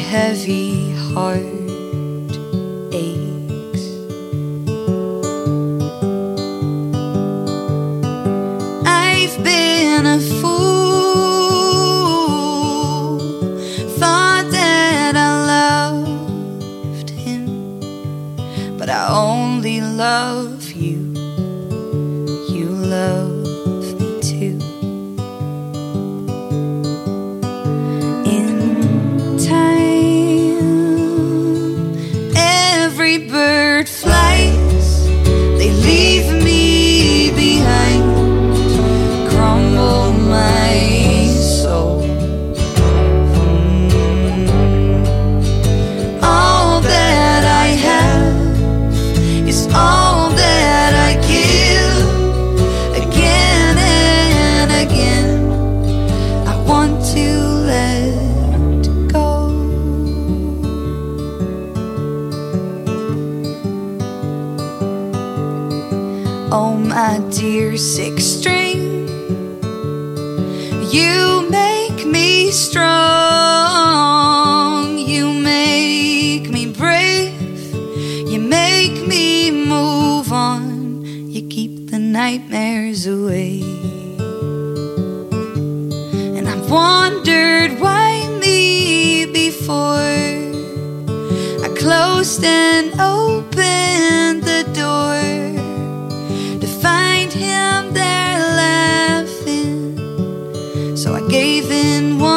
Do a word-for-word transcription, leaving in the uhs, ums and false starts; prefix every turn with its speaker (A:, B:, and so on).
A: heavy heart aches. I've been a fool, thought that I loved him, but I only love you. You love me too. In time, every bird flies, they leave me behind, crumble my soul. Mm. All that I have is all that I give. Again and again, I want to let go. Oh, my dear six string, you make me strong, you make me brave, you make me move on, you keep the nightmares away. And I've wondered why me before I closed and opened the door to find him there laughing. So I gave in